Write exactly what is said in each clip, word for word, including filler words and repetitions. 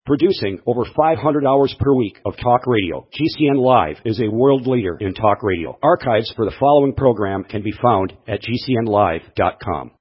Producing over five hundred hours per week of talk radio, G C N Live is a world leader in talk radio. Archives for the following program can be found at G C N live dot com.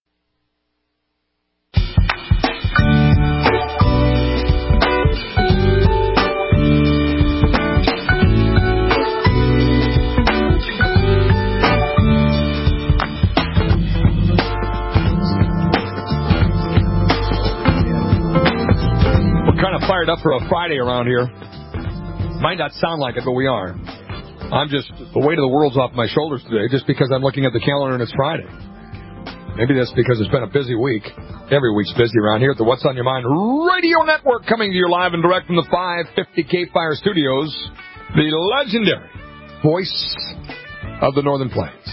Kind of fired up for a Friday around here. Might not sound like it, but we are. I'm just, the weight of the world's off my shoulders today just because I'm looking at the calendar and it's Friday. Maybe that's because it's been a busy week. Every week's busy around here at the What's on Your Mind Radio Network, coming to you live and direct from the five fifty K Fire Studios, the legendary voice of the Northern Plains.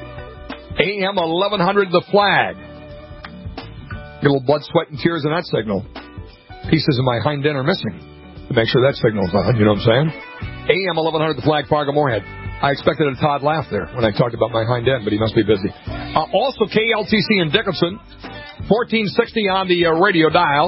A M eleven hundred, The Flag. Get a little blood, sweat, and tears in that signal. Pieces of my hind end are missing to make sure that signal's on, you know what I'm saying? A M eleven hundred, The Flag, Fargo Moorhead. I expected a Todd laugh there when I talked about my hind end, but he must be busy. Uh, also, K L T C in Dickinson, fourteen sixty on the uh, radio dial,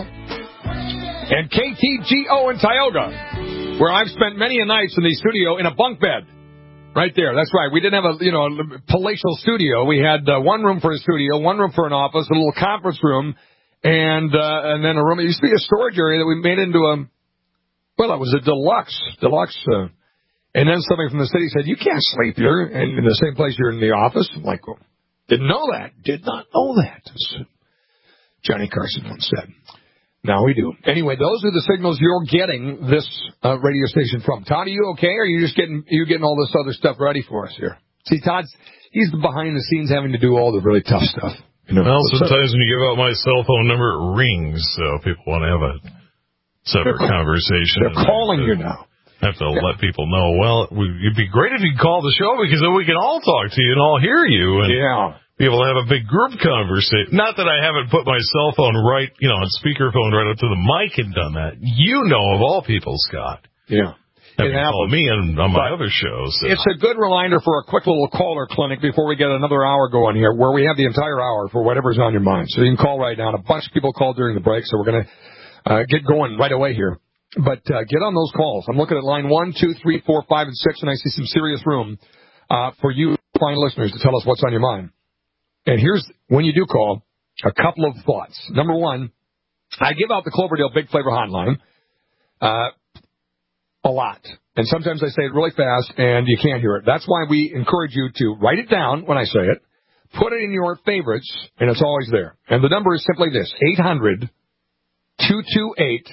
and K T G O in Tioga, where I've spent many a nights in the studio in a bunk bed. Right there, that's right. We didn't have a, you know, a palatial studio. We had uh, one room for a studio, one room for an office, a little conference room, And uh, and then a room. It used to be a storage area that we made into a, well, it was a deluxe, deluxe. Uh, and then somebody from the city said, you can't sleep here and in the same place you're in the office. I'm like, well, didn't know that. Did not know that. As Johnny Carson once said. Now we do. Anyway, those are the signals you're getting this uh, radio station from. Todd, are you okay? Or are you just getting, you getting all this other stuff ready for us here? See, Todd's, he's behind the scenes having to do all the really tough stuff. You know, well, sometimes when you give out my cell phone number, it rings, so people want to have a separate they're, conversation. They're calling to, you now. I have to yeah. let people know, well, it'd be great if you'd call the show because then we can all talk to you and all hear you. And yeah. be able to have a big group conversation. Not that I haven't put my cell phone right, you know, on speakerphone right up to the mic and done that. You know of all people, Scott. Yeah. Have you called me on, on my other shows. So. It's a good reminder for a quick little caller clinic before we get another hour going here, where we have the entire hour for whatever's on your mind. So you can call right now. A bunch of people called during the break, so we're going to uh, get going right away here. But uh, get on those calls. I'm looking at line one, two, three, four, five, and six, and I see some serious room uh, for you fine listeners to tell us what's on your mind. And here's, when you do call, a couple of thoughts. Number one, I give out the Cloverdale Big Flavor Hotline uh, a lot. And sometimes I say it really fast, and you can't hear it. That's why we encourage you to write it down when I say it, put it in your favorites, and it's always there. And the number is simply this, eight hundred, two two eight,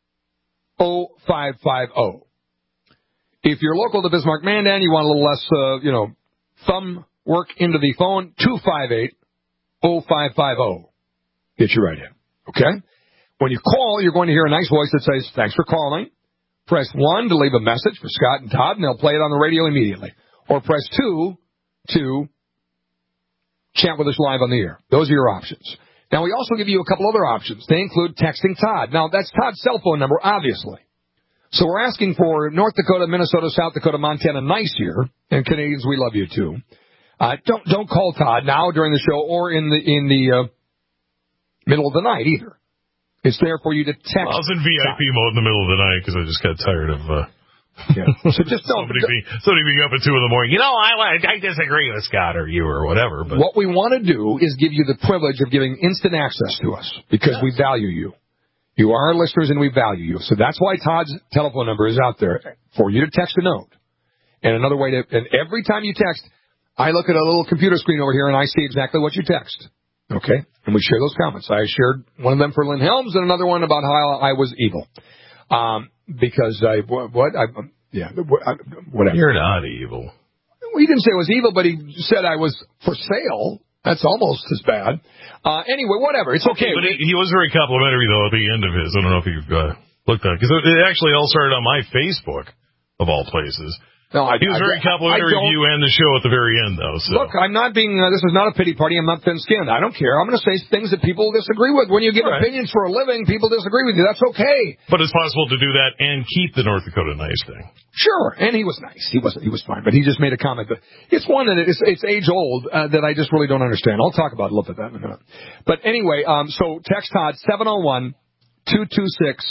oh five five oh. If you're local to Bismarck, Mandan, you want a little less, uh, you know, thumb work into the phone, two five eight, oh five five oh. Get you right in, okay? When you call, you're going to hear a nice voice that says, thanks for calling. Press one to leave a message for Scott and Todd, and they'll play it on the radio immediately. Or press two to chat with us live on the air. Those are your options. Now, we also give you a couple other options. They include texting Todd. Now, that's Todd's cell phone number, obviously. So we're asking for North Dakota, Minnesota, South Dakota, Montana, nice here, and Canadians, we love you too. Uh, don't don't call Todd now during the show or in the in the uh, middle of the night either. It's there for you to text. Well, I was in V I P Todd. Mode in the middle of the night because I just got tired of uh, yeah. So just don't, somebody, being, somebody being up at two in the morning. You know, I I disagree with Scott or you or whatever. But what we want to do is give you the privilege of giving instant access to us because yes. we value you. You are our listeners and we value you. So that's why Todd's telephone number is out there for you to text a note. And another way to, and every time you text, I look at a little computer screen over here and I see exactly what you text. Okay? And we share those comments. I shared one of them for Lynn Helms and another one about how I was evil. Um, because I, what, what I, yeah, whatever. You're not evil. Well, he didn't say I was evil, but he said I was for sale. That's almost as bad. Uh, anyway, whatever. It's okay. But he, he was very complimentary, though, at the end of his. I don't know if you've uh, looked at it. Because it actually all started on my Facebook, of all places. No, I, he was I, very complimentary of you and the show at the very end, though. So. Look, I'm not being, uh, this is not a pity party. I'm not thin-skinned. I don't care. I'm going to say things that people disagree with. When you give right. opinions for a living, people disagree with you. That's okay. But it's possible to do that and keep the North Dakota nice thing. Sure, and he was nice. He was he was fine, but he just made a comment. But it's one that it's, it's age-old uh, that I just really don't understand. I'll talk about a little bit of that in a minute. But anyway, um, so text Todd, seven oh one, two two six,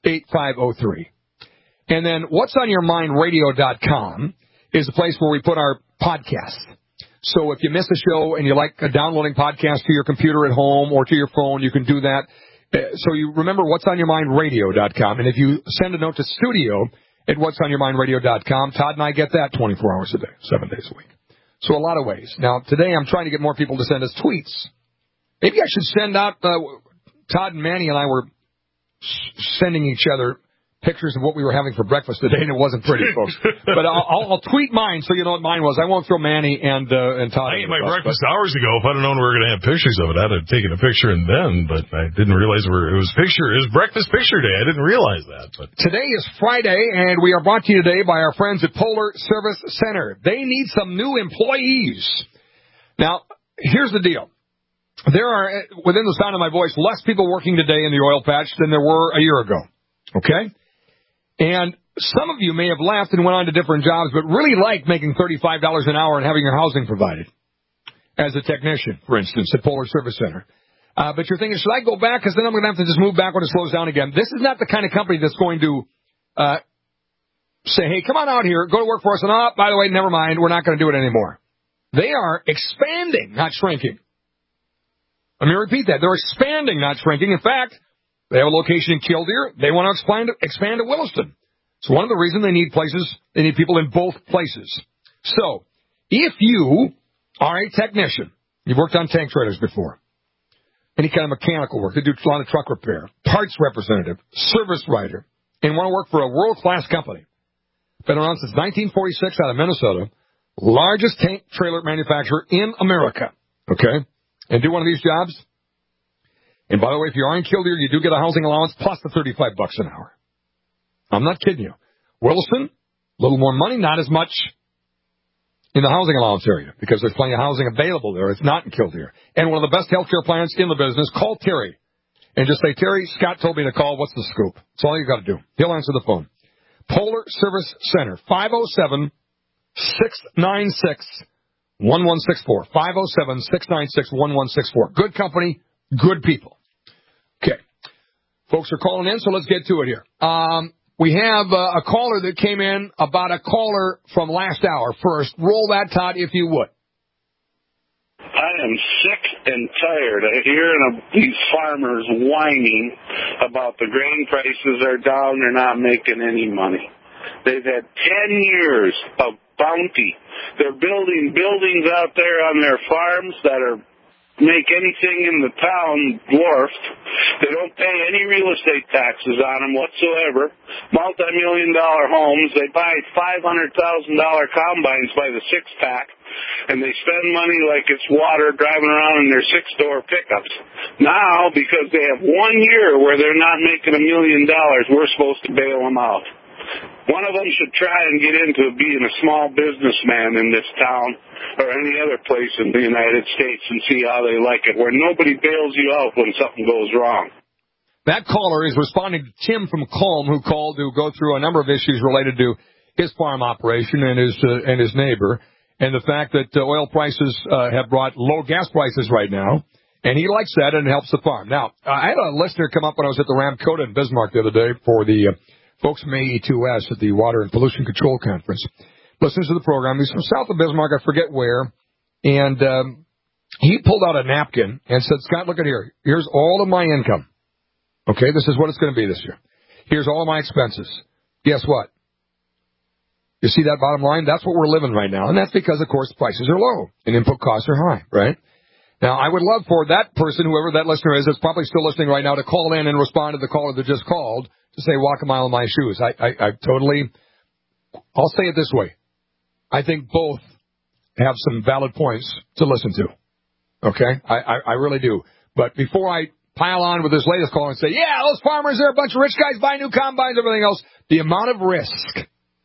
eight five oh three. And then what's on your mind radio dot com is the place where we put our podcasts. So if you miss a show and you like a downloading podcast to your computer at home or to your phone, you can do that. So you remember what's on your mind radio dot com. And if you send a note to studio at what's on your mind radio dot com, Todd and I get that twenty-four hours a day, seven days a week. So a lot of ways. Now, today I'm trying to get more people to send us tweets. Maybe I should send out, uh, Todd and Manny and I were sending each other pictures of what we were having for breakfast today, and it wasn't pretty, folks. But I'll, I'll, I'll tweet mine so you know what mine was. I won't throw Manny and uh, and Todd. I ate my bus, breakfast but... hours ago. If I'd have known we were going to have pictures of it, I'd have taken a picture and then, but I didn't realize it was picture. It was breakfast picture day. I didn't realize that. But today is Friday, and we are brought to you today by our friends at Polar Service Center. They need some new employees. Now, here's the deal. There are, within the sound of my voice, less people working today in the oil patch than there were a year ago. Okay? And some of you may have left and went on to different jobs, but really like making thirty-five dollars an hour and having your housing provided as a technician, for instance, at Polar Service Center. Uh, but you're thinking, should I go back? Because then I'm going to have to just move back when it slows down again. This is not the kind of company that's going to uh, say, hey, come on out here, go to work for us, and oh, by the way, never mind, we're not going to do it anymore. They are expanding, not shrinking. Let me repeat that. They're expanding, not shrinking. In fact, they have a location in Killdeer. They want to expand, expand to Williston. It's one of the reasons they need places, they need people in both places. So, if you are a technician, you've worked on tank trailers before, any kind of mechanical work, they do a lot of truck repair, parts representative, service writer, and want to work for a world-class company, been around since nineteen forty-six out of Minnesota, largest tank trailer manufacturer in America, okay, and do one of these jobs. And by the way, if you are in Killdeer, you do get a housing allowance plus the thirty-five bucks an hour. I'm not kidding you. Williston, a little more money, not as much in the housing allowance area because there's plenty of housing available there. It's not in Killdeer. And one of the best health care plans in the business, call Terry and just say, Terry, Scott told me to call. What's the scoop? That's all you got to do. He'll answer the phone. Polar Service Center, five oh seven, six nine six, one one six four. five oh seven, six nine six, one one six four. Good company, good people. Okay. Folks are calling in, so let's get to it here. Um, we have uh, a caller that came in about a caller from last hour. First, roll that, Todd, if you would. I am sick and tired of hearing these farmers whining about the grain prices are down, they're not making any money. They've had ten years of bounty. They're building buildings out there on their farms that are make anything in the town dwarfed. They don't pay any real estate taxes on them whatsoever. Multi-million dollar homes. They buy five hundred thousand dollars combines by the six-pack, and they spend money like it's water driving around in their six-door pickups. Now, because they have one year where they're not making a million dollars, we're supposed to bail them out. One of them should try and get into being a small businessman in this town or any other place in the United States and see how they like it, where nobody bails you out when something goes wrong. That caller is responding to Tim from Culm, who called to go through a number of issues related to his farm operation and his uh, and his neighbor, and the fact that uh, oil prices uh, have brought low gas prices right now, and he likes that and it helps the farm. Now, I had a listener come up when I was at the Ramcota in Bismarck the other day for the uh, folks from A E two S at the Water and Pollution Control Conference. Listens to the program. He's from south of Bismarck, I forget where, and um, he pulled out a napkin and said, Scott, look at here. Here's all of my income. Okay, this is what it's going to be this year. Here's all of my expenses. Guess what? You see that bottom line? That's what we're living right now, and that's because, of course, prices are low and input costs are high, right? Now, I would love for that person, whoever that listener is, that's probably still listening right now, to call in and respond to the caller that just called to say, walk a mile in my shoes. I, I, I totally, I'll say it this way. I think both have some valid points to listen to. Okay? I, I, I really do. But before I pile on with this latest caller and say, yeah, those farmers, they're a bunch of rich guys buying new combines, everything else, the amount of risk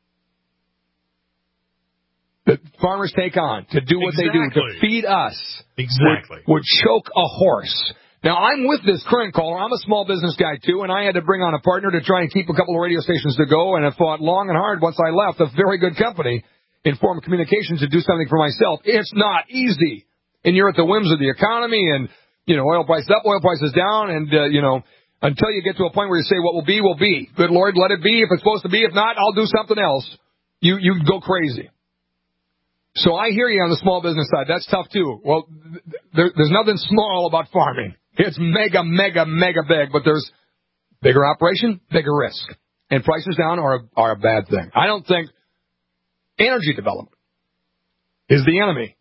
that farmers take on to do what exactly. they do, to feed us, exactly. would, would choke a horse. Now, I'm with this current caller. I'm a small business guy, too, and I had to bring on a partner to try and keep a couple of radio stations to go, and I fought long and hard once I left a very good company, Inform Communications, to do something for myself. It's not easy. And you're at the whims of the economy, and, you know, oil prices up, oil prices down, and, uh, you know, until you get to a point where you say, what will be, will be. Good Lord, let it be. If it's supposed to be, if not, I'll do something else. You, you go crazy. So I hear you on the small business side. That's tough, too. Well, there, there's nothing small about farming. It's mega, mega, mega big, but there's bigger operation, bigger risk. And prices down are a, are a bad thing. I don't think energy development is the enemy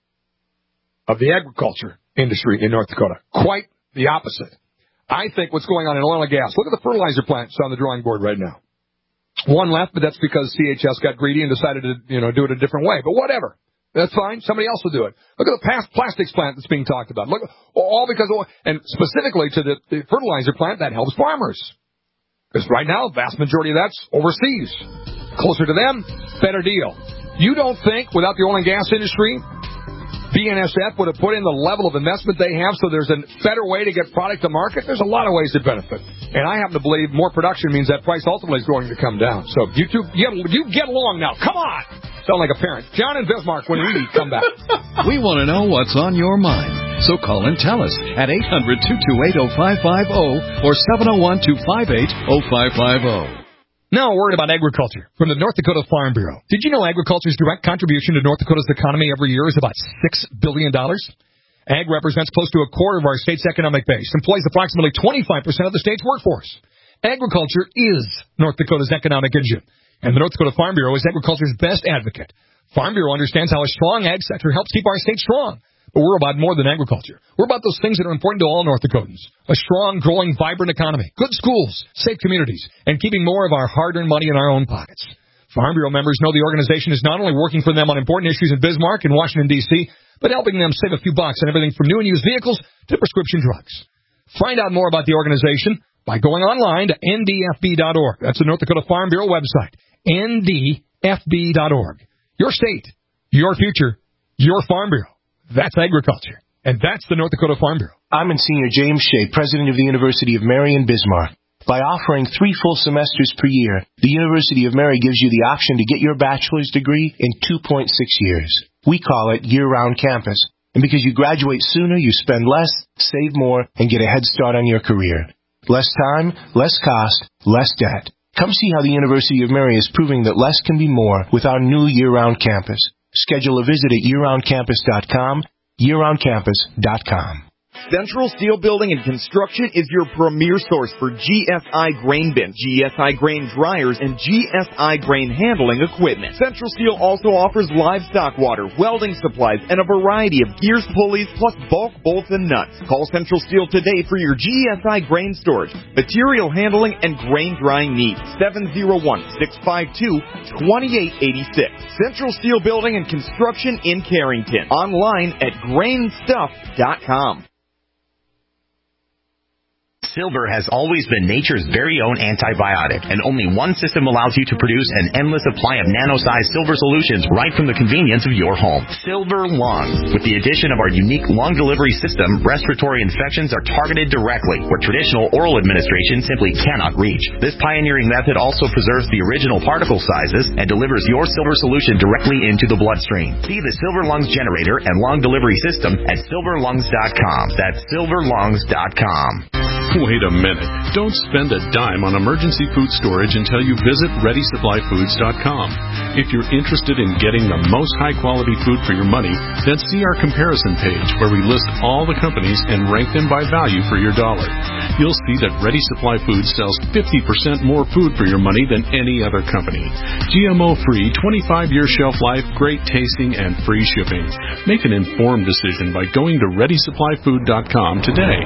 of the agriculture industry in North Dakota. Quite the opposite. I think what's going on in oil and gas, look at the fertilizer plants on the drawing board right now. One left, but that's because C H S got greedy and decided to, you know, do it a different way. But whatever. That's fine. Somebody else will do it. Look at the past plastics plant that's being talked about. Look, all because of, and specifically to the, the fertilizer plant, that helps farmers. Because right now, the vast majority of that's overseas. Closer to them, better deal. You don't think, without the oil and gas industry, B N S F would have put in the level of investment they have so there's a better way to get product to market? There's a lot of ways to benefit. And I happen to believe more production means that price ultimately is going to come down. So you two, you, you get along now. Come on! Sound like a parent. John and Bismarck when we come back. We want to know what's on your mind. So call and tell us at eight hundred, two two eight, oh five five oh or seven oh one, two five eight, oh five five oh. Now a word about agriculture from the North Dakota Farm Bureau. Did you know agriculture's direct contribution to North Dakota's economy every year is about six billion dollars? Ag represents close to a quarter of our state's economic base, employs approximately twenty-five percent of the state's workforce. Agriculture is North Dakota's economic engine, and the North Dakota Farm Bureau is agriculture's best advocate. Farm Bureau understands how a strong ag sector helps keep our state strong. But we're about more than agriculture. We're about those things that are important to all North Dakotans. A strong, growing, vibrant economy, good schools, safe communities, and keeping more of our hard-earned money in our own pockets. Farm Bureau members know the organization is not only working for them on important issues in Bismarck and Washington, D C, but helping them save a few bucks on everything from new and used vehicles to prescription drugs. Find out more about the organization by going online to N D F B dot org. That's the North Dakota Farm Bureau website, N D F B dot org. Your state, your future, your Farm Bureau. That's agriculture. And that's the North Dakota Farm Bureau. I'm Monsignor James Shea, president of the University of Mary in Bismarck. By offering three full semesters per year, the University of Mary gives you the option to get your bachelor's degree in two point six years. We call it year-round campus. And because you graduate sooner, you spend less, save more, and get a head start on your career. Less time, less cost, less debt. Come see how the University of Mary is proving that less can be more with our new year-round campus. Schedule a visit at year round campus dot com, year round campus dot com. Central Steel Building and Construction is your premier source for G S I grain bins, G S I grain dryers, and G S I grain handling equipment. Central Steel also offers livestock water, welding supplies, and a variety of gears, pulleys, plus bulk bolts and nuts. Call Central Steel today for your G S I grain storage, material handling, and grain drying needs. seven oh one, six five two, two eight eight six. Central Steel Building and Construction in Carrington. Online at grain stuff dot com. Silver has always been nature's very own antibiotic, and only one system allows you to produce an endless supply of nano-sized silver solutions right from the convenience of your home. Silver Lungs. With the addition of our unique lung delivery system, respiratory infections are targeted directly, where traditional oral administration simply cannot reach. This pioneering method also preserves the original particle sizes and delivers your silver solution directly into the bloodstream. See the Silver Lungs generator and lung delivery system at silver lungs dot com. That's silver lungs dot com. Wait a minute. Don't spend a dime on emergency food storage until you visit ready supply foods dot com. If you're interested in getting the most high-quality food for your money, then see our comparison page where we list all the companies and rank them by value for your dollar. You'll see that Ready Supply Foods sells fifty percent more food for your money than any other company. G M O-free, twenty-five year shelf life, great tasting, and free shipping. Make an informed decision by going to ready supply food dot com today.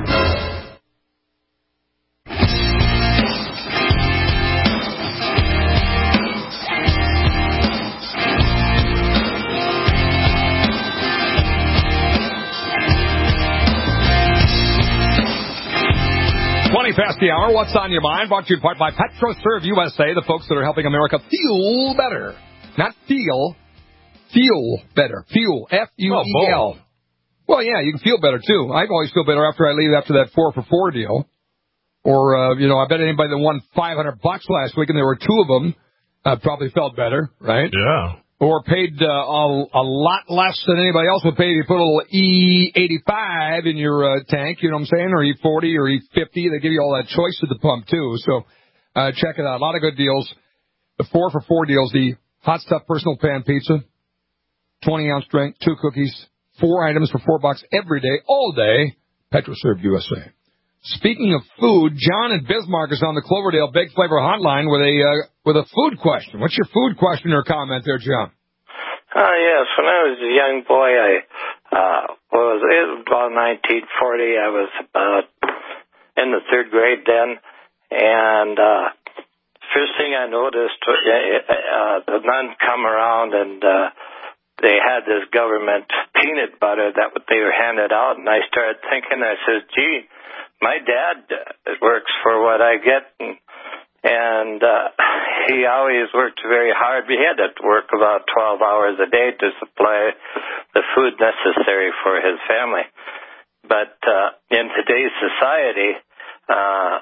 Past the hour, what's on your mind? Brought to you in part by PetroServe U S A, the folks that are helping America fuel better. Not feel, fuel better. Fuel, F U E L. Oh, well, yeah, you can feel better, too. I always feel better after I leave after that four for four deal. Or, uh, you know, I bet anybody that won five hundred bucks last week and there were two of them uh, probably felt better, right? Yeah. or paid uh, a, a lot less than anybody else would pay if you put a little E eighty-five in your uh, tank, you know what I'm saying, or E forty or E fifty. They give you all that choice at the pump, too. So uh, check it out. A lot of good deals. The four for four deals, the Hot Stuff Personal Pan Pizza, twenty-ounce drink, two cookies, four items for four bucks every day, all day, PetroServe U S A. Speaking of food, John in Bismarck is on the Cloverdale Big Flavor Hotline with a uh, with a food question. What's your food question or comment there, John? Oh, yes. When I was a young boy, I uh, was it was about nineteen forty. I was about in the third grade then, and uh, first thing I noticed, uh, uh, the nun come around and uh, they had this government peanut butter that they were handed out, and I started thinking, I said, gee, my dad works for what I get, and, and uh, he always worked very hard. We had to work about twelve hours a day to supply the food necessary for his family. But uh, in today's society, uh,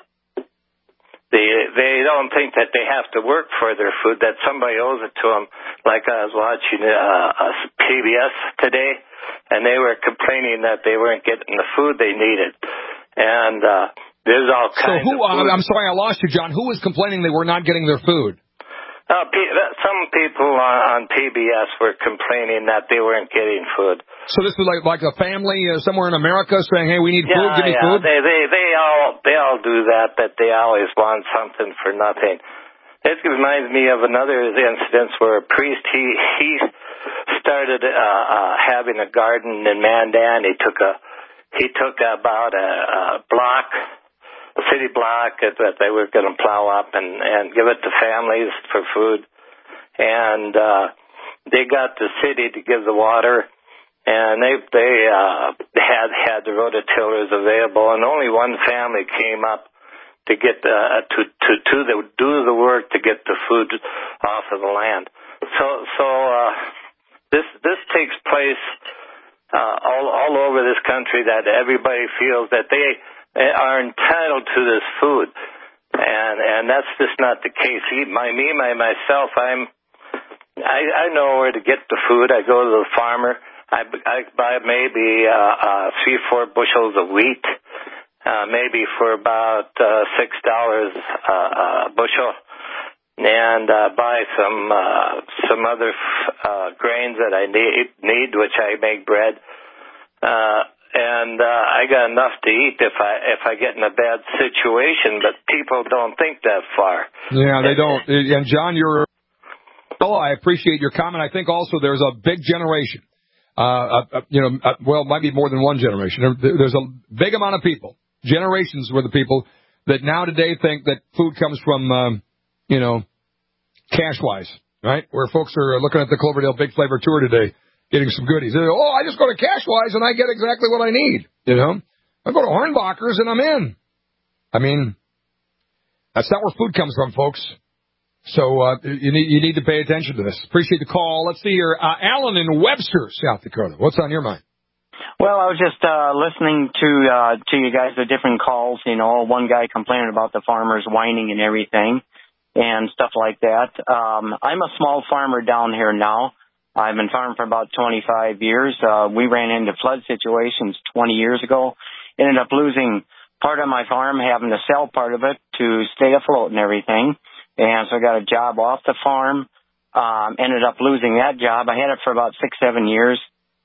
they they don't think that they have to work for their food, that somebody owes it to them. Like I was watching uh, P B S today, and they were complaining that they weren't getting the food they needed. And uh, there's all kinds so who, of food. I'm sorry, I lost you, John. Who was complaining they were not getting their food? Uh, some people on, on P B S were complaining that they weren't getting food. So this is like like a family uh, somewhere in America saying, "Hey, we need yeah, food. Give me yeah. food." They they they all they all do that. That they always want something for nothing. This reminds me of another incident where a priest he he started uh, uh, having a garden in Mandan. He took a He took about a, a block, a city block that they were going to plow up and, and give it to families for food. And uh, they got the city to give the water, and they they uh, had had the rototillers available, and only one family came up to get the, to to to the, do the work to get the food off of the land. So so uh, this this takes place. Uh, all, all over this country, that everybody feels that they are entitled to this food, and and that's just not the case. My me, my myself, I'm I, I know where to get the food. I go to the farmer. I, I buy maybe uh, uh, three, four bushels of wheat, uh, maybe for about uh, six dollars uh, a bushel, and uh, buy some uh, some other uh, grains that I need, need, which I make bread. Uh, and uh, I got enough to eat if I if I get in a bad situation. But people don't think that far. Yeah, they don't. And John, you're. Oh, I appreciate your comment. I think also there's a big generation. Uh, uh, you know, uh, well, it might be more than one generation. There, there's a big amount of people. Generations were the people that now today think that food comes from. Um, You know, cash-wise, right? Where folks are looking at the Cloverdale Big Flavor Tour today, getting some goodies. They're, oh, I just go to cash-wise and I get exactly what I need, you know? I go to Hornbacher's and I'm in. I mean, that's not where food comes from, folks. So uh, you need you need to pay attention to this. Appreciate the call. Let's see here. Uh, Alan in Webster, South Dakota. What's on your mind? Well, I was just uh, listening to uh, to you guys, the different calls, you know, one guy complaining about the farmers whining and everything. And stuff like that. Um, I'm a small farmer down here now. I've been farming for about twenty-five years. Uh, we ran into flood situations twenty years ago. Ended up losing part of my farm, having to sell part of it to stay afloat and everything. And so I got a job off the farm. Um, ended up losing that job. I had it for about six, seven years.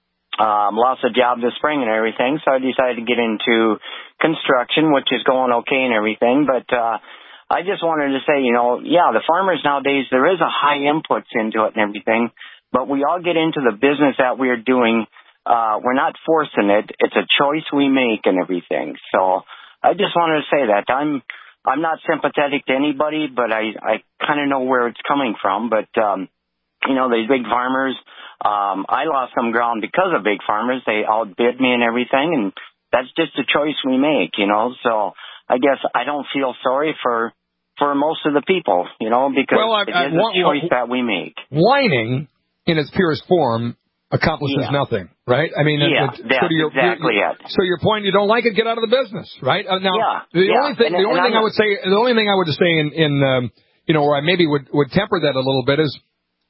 Um, lost a job this spring and everything. So I decided to get into construction, which is going okay and everything. But, uh, I just wanted to say, you know, yeah, the farmers nowadays, there is a high inputs into it and everything, but we all get into the business that we're doing. Uh, we're not forcing it. It's a choice we make and everything. So I just wanted to say that. I'm, I'm not sympathetic to anybody, but I, I kind of know where it's coming from. But, um, you know, these big farmers, um, I lost some ground because of big farmers. They outbid me and everything, and that's just a choice we make, you know, so I guess I don't feel sorry for for most of the people, you know, because well, I, it I, is a I, choice that we make. Whining, in its purest form, accomplishes yeah. nothing, right? I mean, yeah, it, it, that's so your, exactly your, it. So your point, you don't like it, get out of the business, right? Uh, now, yeah, the yeah. only thing, and, the only thing I, I would say, the only thing I would say in, in um, you know, where I maybe would would temper that a little bit is,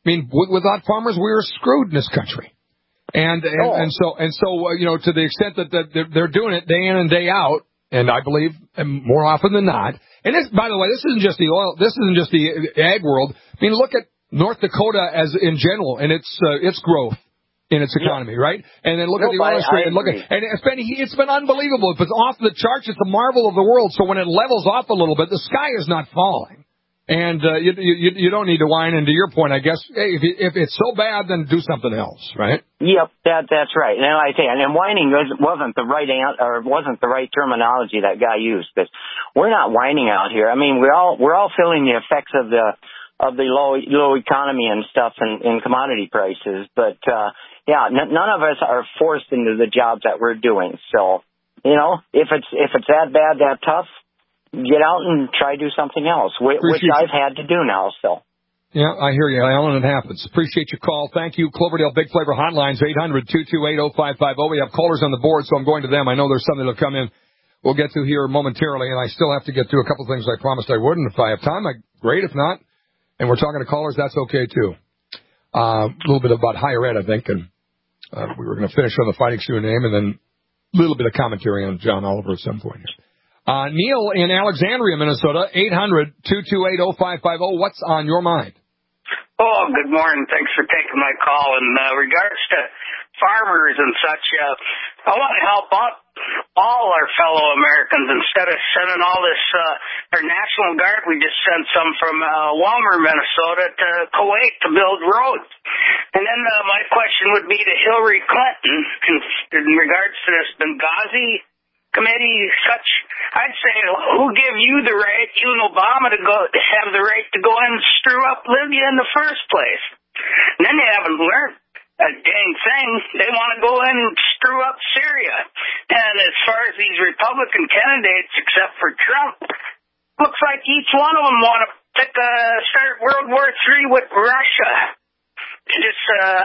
mean, w- without farmers, we are screwed in this country. And and, Oh. and so and so uh, you know, to the extent that, that they're, they're doing it day in and day out, and I believe and more often than not. And this, by the way, this isn't just the oil. This isn't just the ag world. I mean, look at North Dakota as in general and its uh, its growth in its economy, yeah. right? And then look no, at the oil industry and look at and it's been it's been unbelievable. If it's off the charts, it's a marvel of the world. So when it levels off a little bit, the sky is not falling. And uh, you, you you don't need to whine. And to your point, I guess, hey, if, if it's so bad, then do something else, right? Yep, that that's right. And I say, and whining wasn't the right an, or wasn't the right terminology that guy used. Because we're not whining out here. I mean, we're all we're all feeling the effects of the of the low low economy and stuff and, and commodity prices. But uh, yeah, n- none of us are forced into the jobs that we're doing. So you know, if it's if it's that bad, that tough. Get out and try to do something else, which, which I've had to do now, so. Yeah, I hear you, Alan. It happens. Appreciate your call. Thank you. Cloverdale Big Flavor Hotlines, eight hundred, two two eight, oh five five oh. We have callers on the board, so I'm going to them. I know there's some that will come in. We'll get to here momentarily, and I still have to get to a couple things I promised I would, and if I have time, I, great. If not, and we're talking to callers, that's okay, too. Uh, a little bit about higher ed, I think, and uh, we were going to finish on the Fighting Sioux name, and then a little bit of commentary on John Oliver at some point here. Uh, Neil in Alexandria, Minnesota, eight hundred, two two eight, oh five five oh. What's on your mind? Oh, good morning. Thanks for taking my call. In uh, regards to farmers and such, uh, I want to help out all our fellow Americans instead of sending all this, uh, our National Guard. We just sent some from uh, Walmer, Minnesota to Kuwait to build roads. And then uh, my question would be to Hillary Clinton in, in regards to this Benghazi committee, such, I'd say, who give you the right, you and Obama, to go have the right to go in and screw up Libya in the first place? And then they haven't learned a dang thing. They want to go in and screw up Syria. And as far as these Republican candidates, except for Trump, looks like each one of them want to pick a, start World War Three with Russia. It just, uh,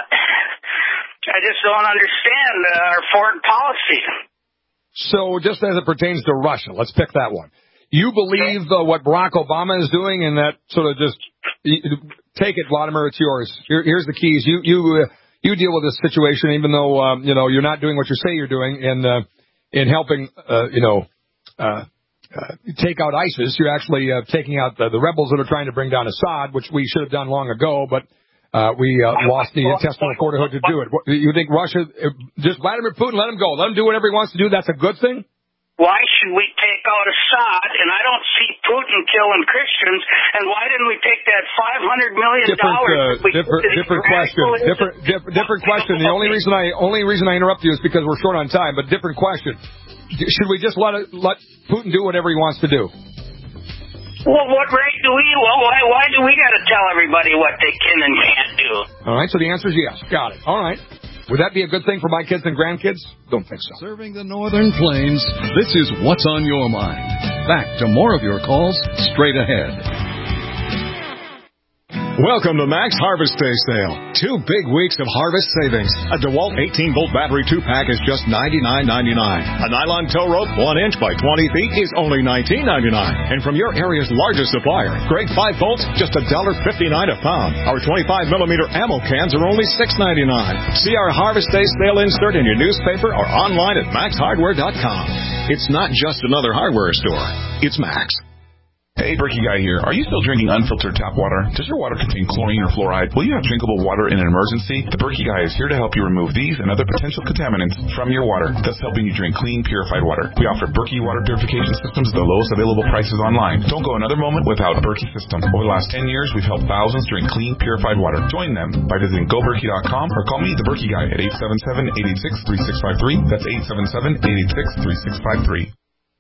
I just don't understand uh, our foreign policy. So just as it pertains to Russia, let's pick that one. You believe uh, what Barack Obama is doing, and that sort of just take it, Vladimir, it's yours. Here, here's the keys. You you uh, you deal with this situation, even though um, you know you're not doing what you say you're doing, in uh, in helping uh, you know uh, uh, take out ISIS. You're actually uh, taking out the, the rebels that are trying to bring down Assad, which we should have done long ago, but. Uh, we uh, lost the intestinal quarterhood to do it. You think Russia, just Vladimir Putin, let him go. Let him do whatever he wants to do. That's a good thing? Why should we take out Assad? And I don't see Putin killing Christians. And why didn't we take that five hundred million dollars? Different, uh, different, different question. Different, different, different question. The only reason I only reason I interrupt you is because we're short on time. But different question. Should we just let it, let Putin do whatever he wants to do? Well, what right do we, well, why, why do we got to tell everybody what they can and can't do? All right, so the answer is yes. Got it. All right. Would that be a good thing for my kids and grandkids? Don't think so. Serving the Northern Plains, this is What's on Your Mind. Back to more of your calls straight ahead. Welcome to Max Harvest Day Sale. Two big weeks of harvest savings. A DeWalt eighteen volt battery two-pack is just ninety-nine ninety-nine. A nylon tow rope one inch by twenty feet is only nineteen ninety-nine. And from your area's largest supplier, grade five volts, just one dollar fifty-nine a pound. Our twenty-five millimeter ammo cans are only six ninety-nine. See our Harvest Day Sale insert in your newspaper or online at max hardware dot com. It's not just another hardware store. It's Max. Hey, Berkey Guy here. Are you still drinking unfiltered tap water? Does your water contain chlorine or fluoride? Will you have drinkable water in an emergency? The Berkey Guy is here to help you remove these and other potential contaminants from your water, thus helping you drink clean, purified water. We offer Berkey water purification systems at the lowest available prices online. Don't go another moment without a Berkey system. Over the last ten years, we've helped thousands drink clean, purified water. Join them by visiting go berkey dot com or call me, the Berkey Guy, at eight seven seven, eight eight six, three six five three. That's eight seven seven, eight eight six, three six five three.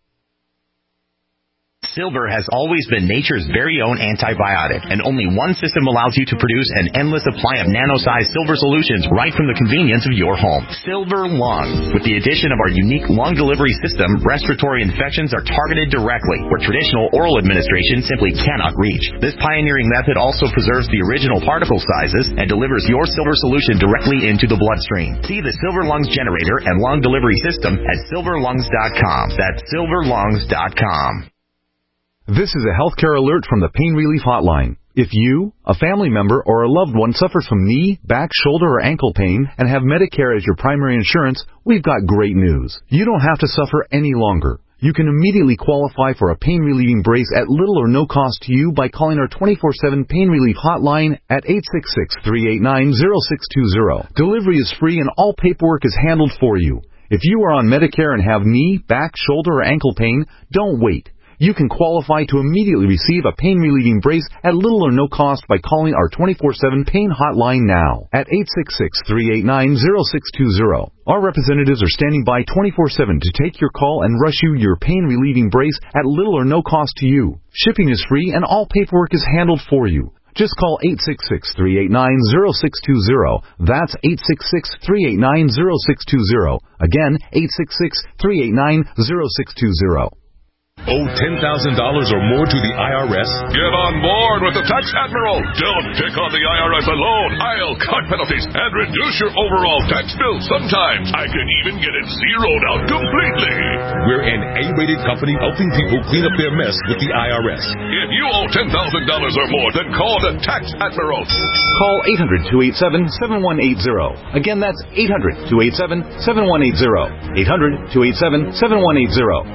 Silver has always been nature's very own antibiotic, and only one system allows you to produce an endless supply of nano-sized silver solutions right from the convenience of your home. Silver Lungs. With the addition of our unique lung delivery system, respiratory infections are targeted directly, where traditional oral administration simply cannot reach. This pioneering method also preserves the original particle sizes and delivers your silver solution directly into the bloodstream. See the Silver Lungs generator and lung delivery system at silver lungs dot com. That's silver lungs dot com. This is a healthcare alert from the Pain Relief Hotline. If you, a family member, or a loved one suffers from knee, back, shoulder, or ankle pain and have Medicare as your primary insurance, we've got great news. You don't have to suffer any longer. You can immediately qualify for a pain-relieving brace at little or no cost to you by calling our twenty-four seven Pain Relief Hotline at eight six six, three eight nine, zero six two zero. Delivery is free and all paperwork is handled for you. If you are on Medicare and have knee, back, shoulder, or ankle pain, don't wait. You can qualify to immediately receive a pain-relieving brace at little or no cost by calling our twenty-four seven Pain Hotline now at eight six six, three eight nine, zero six two zero. Our representatives are standing by twenty-four seven to take your call and rush you your pain-relieving brace at little or no cost to you. Shipping is free and all paperwork is handled for you. Just call eight six six, three eight nine, zero six two zero. That's eight six six, three eight nine, zero six two zero. Again, eight six six, three eight nine, zero six two zero. Owe ten thousand dollars or more to the I R S? Get on board with the Tax Admiral. Don't pick on the I R S alone. I'll cut penalties and reduce your overall tax bill. Sometimes I can even get it zeroed out completely. We're an A-rated company helping people clean up their mess with the I R S. If you owe ten thousand dollars or more, then call the Tax Admiral. Call eight hundred, two eight seven, seven one eight zero. Again, that's eight hundred, two eight seven, seven one eight zero. eight hundred, two eight seven, seven one eight zero.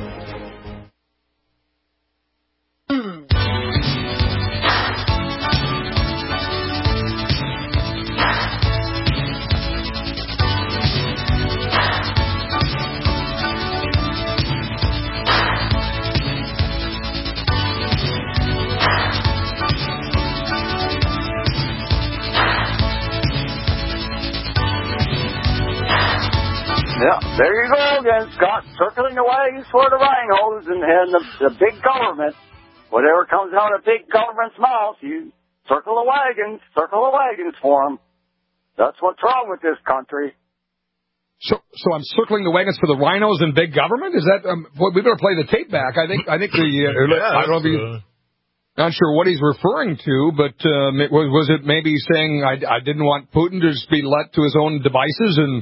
Yeah, there you go again, Scott, circling the wagons for the rhinos and, and the, the big government. Whatever comes out of big government's mouth, you circle the wagons, circle the wagons for them. That's what's wrong with this country. So, so I'm circling the wagons for the rhinos and big government? Is that, um, well, we better play the tape back. I think, I think the, uh, yeah, I don't know if he's, uh... not sure what he's referring to, but, um, it was, was it maybe saying I, I didn't want Putin to just be let to his own devices and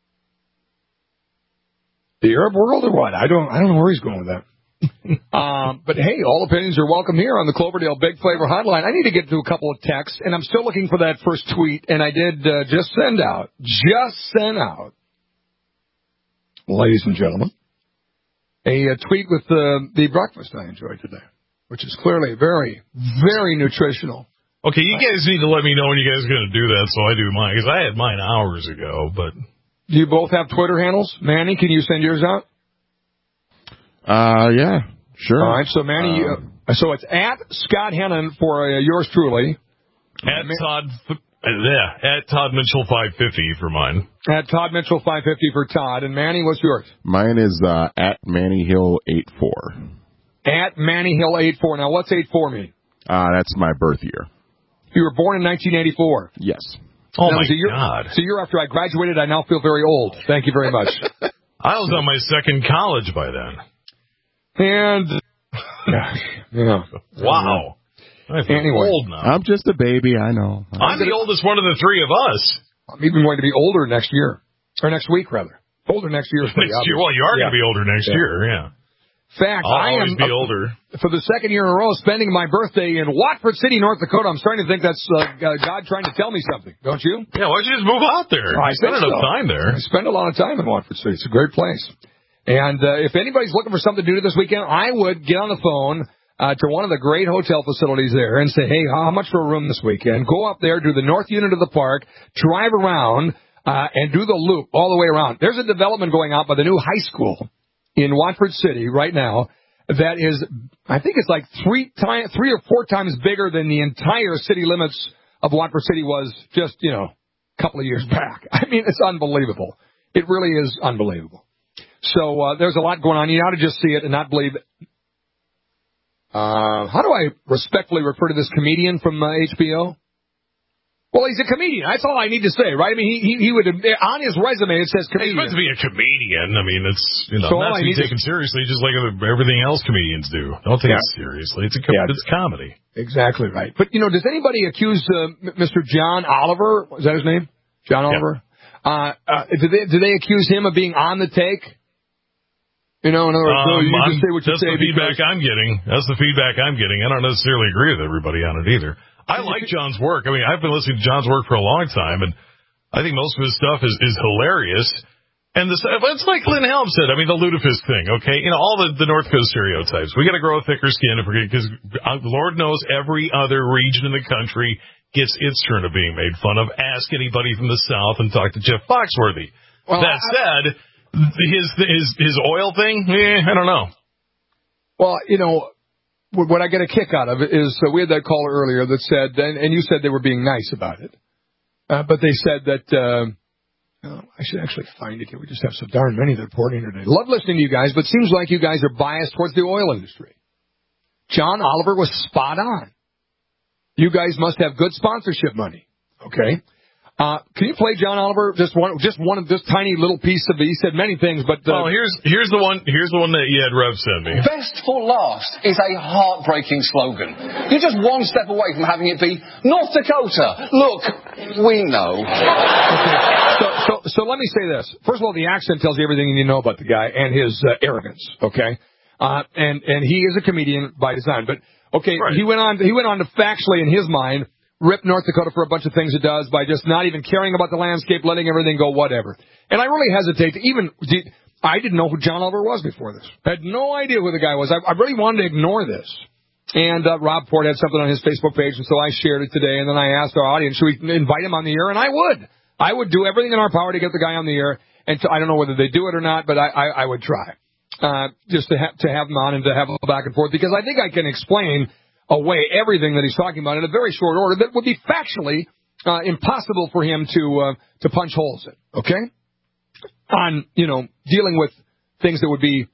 the Arab world or what? I don't I don't know where he's going with that. um, but, hey, all opinions are welcome here on the Cloverdale Big Flavor Hotline. I need to get to a couple of texts, and I'm still looking for that first tweet, and I did uh, just send out, just sent out, ladies and gentlemen, a, a tweet with uh, the breakfast I enjoyed today, which is clearly very, very nutritional. Okay, you guys need to let me know when you guys are going to do that so I do mine, because I had mine hours ago, but... Do you both have Twitter handles? Manny, can you send yours out? Uh, yeah, sure. All right, so Manny, um, uh, so it's at Scott Hennon for uh, yours truly. At Todd, uh, yeah, at Todd Mitchell five fifty for mine. At Todd Mitchell five fifty for Todd. And Manny, what's yours? Mine is uh, at Manny Hill eighty-four. At Manny Hill eighty-four. Now, what's eighty-four mean? Uh, that's my birth year. You were born in nineteen eighty-four? Yes. Oh, now, my so God. So you're after I graduated, I now feel very old. Thank you very much. I was on my second college by then. And, yeah. yeah. Wow. I feel anyway, old now. I'm just a baby, I know. I'm the oldest one of the three of us. I'm even going to be older next year. Or next week, rather. Older next year. Is next year. Well, you are yeah. going to be older next yeah. year, yeah. Fact, I'll I always am be older. For the second year in a row, spending my birthday in Watford City, North Dakota. I'm starting to think that's uh, God trying to tell me something, don't you? Yeah, why don't you just move out there? I spend enough so. time there. I spend a lot of time in Watford City. It's a great place. And uh, if anybody's looking for something to do this weekend, I would get on the phone uh, to one of the great hotel facilities there and say, hey, how much for a room this weekend? Go up there, do the north unit of the park, drive around, uh, and do the loop all the way around. There's a development going on by the new high school in Watford City right now. That is, I think it's like three time, three or four times bigger than the entire city limits of Watford City was just, you know, a couple of years back. I mean, it's unbelievable. It really is unbelievable. So uh, there's a lot going on. You ought to just see it and not believe it. Uh, how do I respectfully refer to this comedian from uh, H B O? Well, he's a comedian. That's all I need to say, right? I mean, he he, he would on his resume it says comedian. He's meant to be a comedian. I mean, it's you know so not to be taken to... seriously, just like everything else comedians do. Don't take yeah. it seriously. It's a com- yeah. it's comedy. Exactly right. But you know, does anybody accuse uh, Mister John Oliver? Is that his name? John Oliver. Yeah. Uh, uh, do they do they accuse him of being on the take? You know, in other words, um, no, you just say what you that's say. That's the feedback because... I'm getting. That's the feedback I'm getting. I don't necessarily agree with everybody on it either. I like John's work. I mean, I've been listening to John's work for a long time, and I think most of his stuff is, is hilarious. And the, it's like Lynn Helm said, I mean, the lutefisk thing, okay? You know, all the, the North Coast stereotypes. We got to grow a thicker skin because Lord knows every other region in the country gets its turn of being made fun of. Ask anybody from the South and talk to Jeff Foxworthy. Well, that I, said, his, his, his oil thing, eh, I don't know. Well, you know, what I get a kick out of it is uh, we had that caller earlier that said, and, and you said they were being nice about it, uh, but they said that, uh, oh, I should actually find it here. We just have so darn many that are reporting today. Love listening to you guys, but seems like you guys are biased towards the oil industry. John Oliver was spot on. You guys must have good sponsorship money. Okay. Uh, can you play John Oliver? Just one, just one of this tiny little piece of it. He said many things, but, uh, well, here's, here's the one, here's the one that you had Rev send me. Best for last is a heartbreaking slogan. You're just one step away from having it be North Dakota. Look, we know. Okay. So, so, so let me say this. First of all, the accent tells you everything you need to know about the guy and his uh, arrogance. Okay. Uh, and, and he is a comedian by design, but okay, right. he went on, he went on to factually in his mind rip North Dakota for a bunch of things it does by just not even caring about the landscape, letting everything go, whatever. And I really hesitate to even, I didn't know who John Oliver was before this. I had no idea who the guy was. I, I really wanted to ignore this. And uh, Rob Ford had something on his Facebook page, and so I shared it today, and then I asked our audience, should we invite him on the air? And I would. I would do everything in our power to get the guy on the air, and to, I don't know whether they do it or not, but I, I, I would try. Uh, just to, ha- to have him on and to have a back and forth, because I think I can explain away everything that he's talking about in a very short order that would be factually uh, impossible for him to uh, to punch holes in, okay? On, you know, dealing with things that would be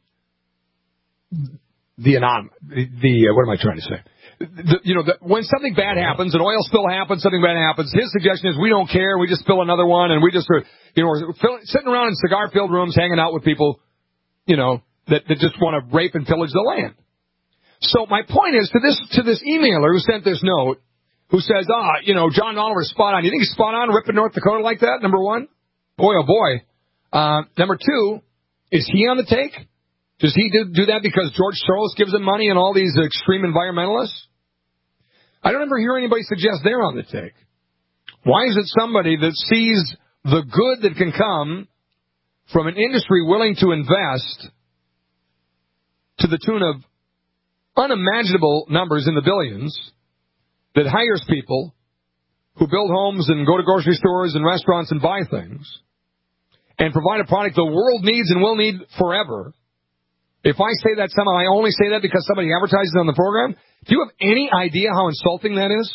the anom- the, the uh, what am I trying to say? The, you know, the, when something bad happens, an oil spill happens, something bad happens, his suggestion is we don't care, we just spill another one, and we just are, you know, we're fill, sitting around in cigar-filled rooms hanging out with people, you know, that, that just want to rape and pillage the land. So my point is to this to this emailer who sent this note, who says, ah, you know, John Oliver's spot on. You think he's spot on ripping North Dakota like that, number one? Boy, oh boy. Uh, number two, is he on the take? Does he do, do that because George Soros gives him money and all these extreme environmentalists? I don't ever hear anybody suggest they're on the take. Why is it somebody that sees the good that can come from an industry willing to invest to the tune of unimaginable numbers in the billions, that hires people who build homes and go to grocery stores and restaurants and buy things and provide a product the world needs and will need forever? If I say that somehow I only say that because somebody advertises on the program, do you have any idea how insulting that is?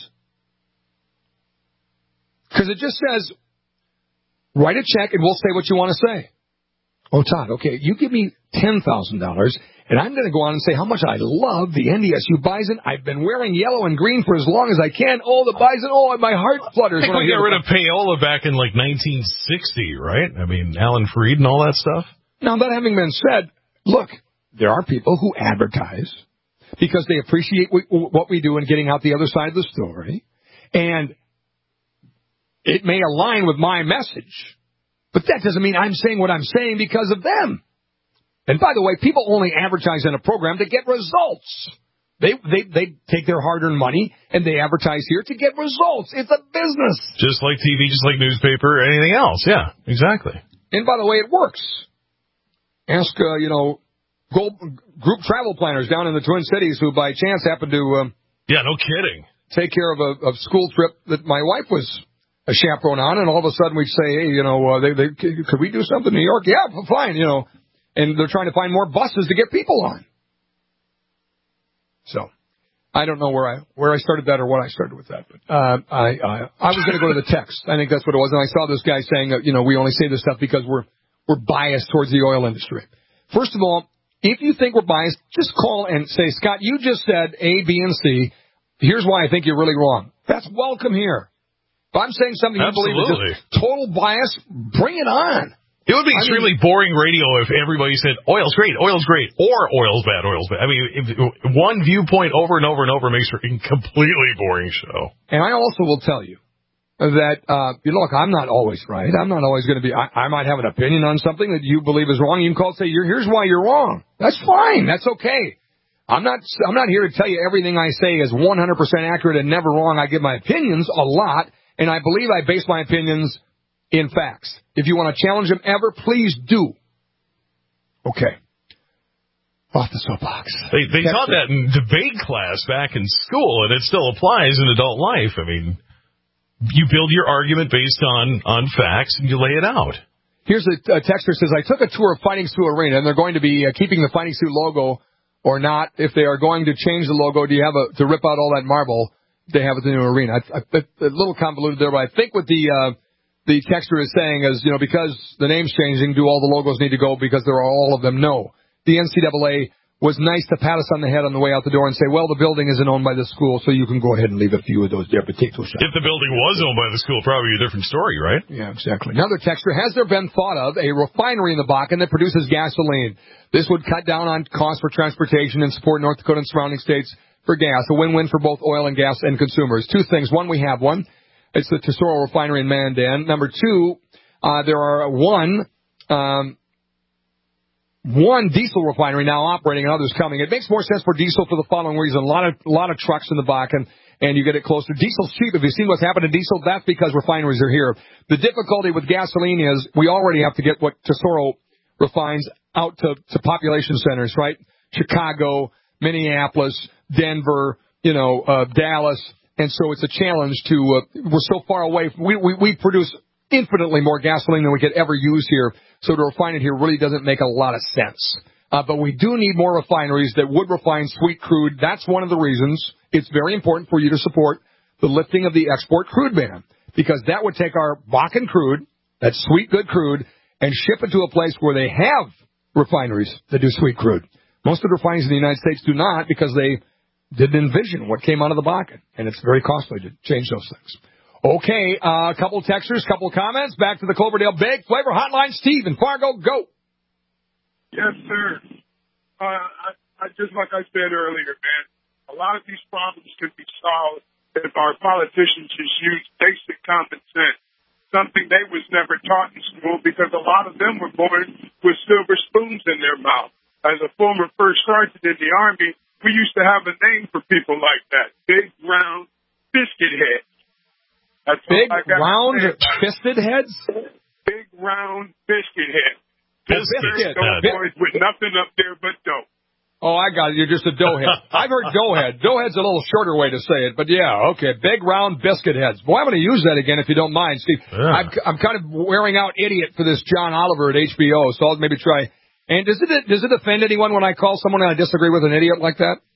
Because it just says, write a check and we'll say what you want to say. Oh, Todd, okay, you give me ten thousand dollars, and I'm going to go on and say how much I love the N D S U Bison. I've been wearing yellow and green for as long as I can. Oh, the Bison, oh, my heart flutters. I think we got rid of payola back in like nineteen sixty, right? I mean, Alan Freed and all that stuff. Now, that having been said, look, there are people who advertise because they appreciate what we do in getting out the other side of the story, and it may align with my message. But that doesn't mean I'm saying what I'm saying because of them. And by the way, people only advertise on a program to get results. They they they take their hard-earned money and they advertise here to get results. It's a business. Just like T V, just like newspaper, or anything else. Yeah, exactly. And by the way, it works. Ask, uh, you know, gold, group travel planners down in the Twin Cities who by chance happen to... Um, yeah, no kidding. Take care of a of school trip that my wife was a chaperone on, and all of a sudden we say, hey, you know, uh, they, they, could we do something in New York? Yeah, fine, you know. And they're trying to find more buses to get people on. So, I don't know where I where I started that or what I started with that. But uh, I, I I was going to go to the text. I think that's what it was. And I saw this guy saying, that, you know, we only say this stuff because we're we're biased towards the oil industry. First of all, if you think we're biased, just call and say, Scott, you just said A, B, and C. Here's why I think you're really wrong. That's welcome here. If I'm saying something you Absolutely. believe is just total bias, bring it on. It would be extremely I mean, boring radio if everybody said, oil's great, oil's great, or oil's bad, oil's bad. I mean, if one viewpoint over and over and over makes for a completely boring show. And I also will tell you that, uh, you know, look, I'm not always right. I'm not always going to be, I, I might have an opinion on something that you believe is wrong. You can call and say, you're, here's why you're wrong. That's fine. That's okay. I'm not I'm not here to tell you everything I say is one hundred percent accurate and never wrong. I give my opinions a lot, and I believe I base my opinions in facts. If you want to challenge them ever, please do. Okay. Off the soapbox. They they taught that in debate class back in school, and it still applies in adult life. I mean, you build your argument based on, on facts, and you lay it out. Here's a, a texter says, I took a tour of Fighting Sioux Arena, and they're going to be uh, keeping the Fighting Sioux logo or not. If they are going to change the logo, do you have a, to rip out all that marble they have at the new arena? I, I, a little convoluted there, but I think what the uh, the texter is saying is, you know, because the name's changing, do all the logos need to go because there are all of them? No. The N C double A was nice to pat us on the head on the way out the door and say, well, the building isn't owned by the school, so you can go ahead and leave a few of those there potato shops. If the building was owned by the school, probably a different story, right? Yeah, exactly. Another texter, has there been thought of a refinery in the Bakken that produces gasoline? This would cut down on costs for transportation and support North Dakota and surrounding states for gas, a win-win for both oil and gas and consumers. Two things. One, we have one. It's the Tesoro refinery in Mandan. Number two, uh, there are one... Um, One diesel refinery now operating and others coming. It makes more sense for diesel for the following reason. A lot of, a lot of trucks in the Bakken, and you get it closer. Diesel's cheap. If you've seen what's happened to diesel, that's because refineries are here. The difficulty with gasoline is we already have to get what Tesoro refines out to, to population centers, right? Chicago, Minneapolis, Denver, you know, uh, Dallas. And so it's a challenge to, uh, we're so far away. We, we, we produce infinitely more gasoline than we could ever use here. So to refine it here really doesn't make a lot of sense. Uh, but we do need more refineries that would refine sweet crude. That's one of the reasons it's very important for you to support the lifting of the export crude ban, because that would take our Bakken crude, that sweet good crude, and ship it to a place where they have refineries that do sweet crude. Most of the refineries in the United States do not, because they didn't envision what came out of the Bakken, and it's very costly to change those things. Okay, uh, a couple texters, couple comments. Back to the Cloverdale Big Flavor Hotline. Steve in Fargo, go. Yes, sir. Uh, I, I, just like I said earlier, man, a lot of these problems could be solved if our politicians just use basic common sense, something they was never taught in school because a lot of them were born with silver spoons in their mouth. As a former first sergeant in the Army, we used to have a name for people like that, big, round, biscuit heads. That's big, round, fisted heads? Big, round, biscuit heads. Biscuit heads. Boys with nothing up there but dough. Oh, I got it. You're just a doughhead. I've heard doughhead. Doughhead's a little shorter way to say it, but yeah, okay. Big, round, biscuit heads. Boy, I'm going to use that again if you don't mind, Steve. Yeah. I'm, I'm kind of wearing out idiot for this John Oliver at H B O, so I'll maybe try. And does it does it offend anyone when I call someone and I disagree with an idiot like that?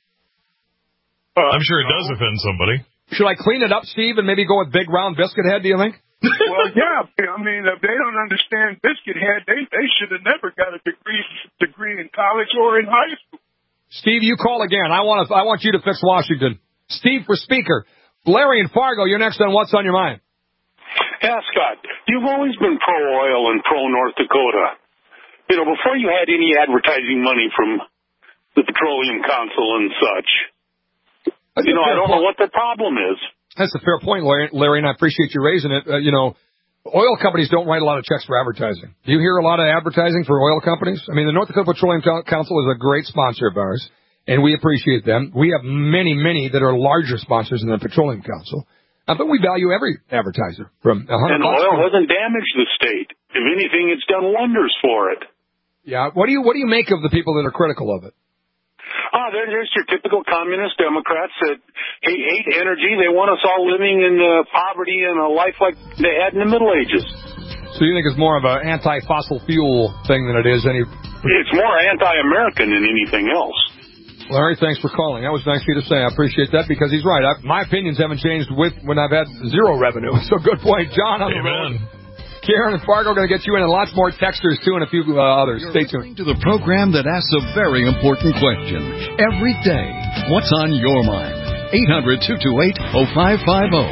Uh, I'm sure it does offend somebody. Should I clean it up, Steve, and maybe go with big, round biscuit head, do you think? Well, yeah. I mean, if they don't understand biscuit head, they, they should have never got a degree degree in college or in high school. Steve, you call again. I want to, I want you to fix Washington. Steve for speaker. Larry in Fargo, you're next on What's on Your Mind. Yeah, Scott, you've always been pro-oil and pro-North Dakota. You know, before you had any advertising money from the Petroleum Council and such. That's you know, I don't point. know what the problem is. That's a fair point, Larry, Larry and I appreciate you raising it. Uh, you know, oil companies don't write a lot of checks for advertising. Do you hear a lot of advertising for oil companies? I mean, the North Dakota Petroleum Council is a great sponsor of ours, and we appreciate them. We have many, many that are larger sponsors than the Petroleum Council. Uh, but we value every advertiser. From one hundred and oil from, hasn't damaged the state. If anything, it's done wonders for it. Yeah. What do you What do you make of the people that are critical of it? Ah, there's your typical communist Democrats that hate, hate energy. They want us all living in uh, poverty and a life like they had in the Middle Ages. So you think it's more of an anti-fossil fuel thing than it is any... It's more anti-American than anything else. Larry, thanks for calling. That was nice of you to say. I appreciate that because he's right. I, my opinions haven't changed with when I've had zero revenue. So good point. John on the road. Karen and Fargo are going to get you in, and lots more texters, too, and a few uh, others. You're Stay tuned. To the program that asks a very important question every day. What's on your mind? eight hundred, two two eight, oh five five oh.